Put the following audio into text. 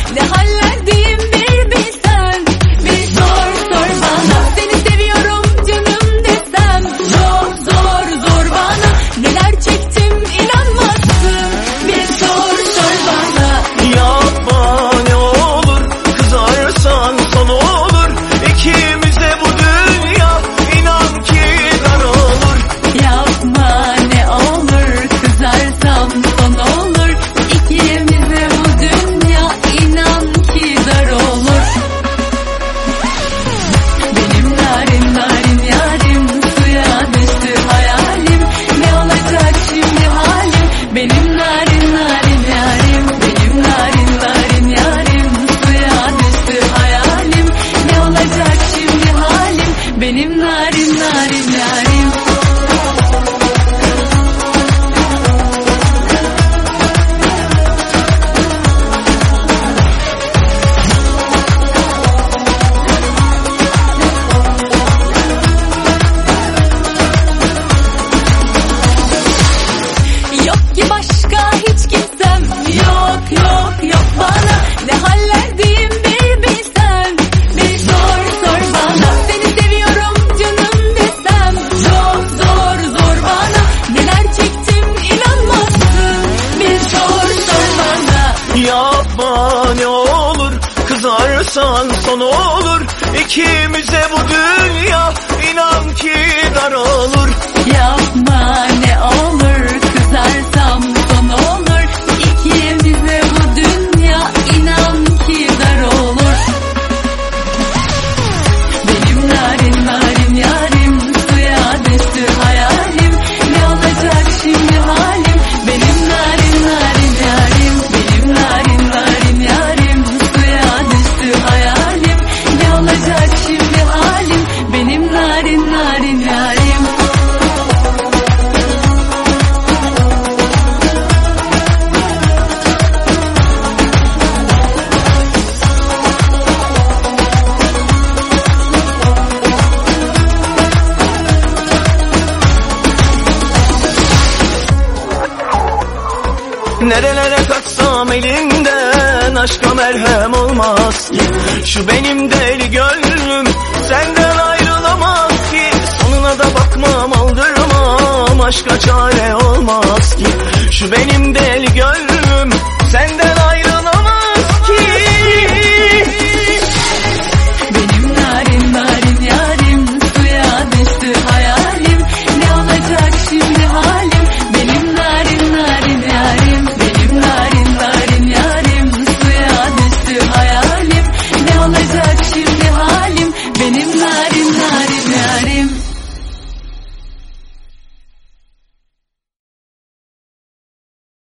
ne hallerdeyim bir bilsen. Bir sor sor bana, seni seviyorum canım desem. Çok zor zor bana, neler çektim inanmazsın. Bir sor sor bana. Yapma ne olur, kızarsan son olur. İkimize bu dünya inan ki dar olur. Yapma ne olur, kızarsam son olur. İkimize bu dünya inan ki dar olur. Benim narin narin yarim, suya düştü hayalim. Ne olacak şimdi halim? Benim narin narin yarim, benim narin narin yarim, suya düştü hayalim. Ne olacak şimdi halim? Benim narin narin yarim. Yok ki başka hiç kimsem, yok yok yok bana. Ne hallerdeyim bir bilsen. Bir sor sor bana, seni seviyorum canım desem. Çok zor zor bana, neler çektim inanmazsın. Bir sor sor bana. Yapma ne olur, kızarsan son olur. İkimize bu dünya inan ki dar olur. Yapma ne olur, kızarsam son olur. İkimize bu dünya inan ki dar olur. Benim narin narin yarim, suya düştü hayalim. Ne olacak şimdi halim? Benim narin narin yarim, benim narin narin yarim, suya düştü hayalim. Ne olacak şimdi halim? Benim narin narin yarim. Nerelere kaçsam elimden aşka merhem olmaz ki. Şu benim deli gönlüm senden ayrılamaz ki. Sonuna da bakmam aldırmam, aşka çare olmaz ki. Şu benim deli gönlüm senden ayrılamaz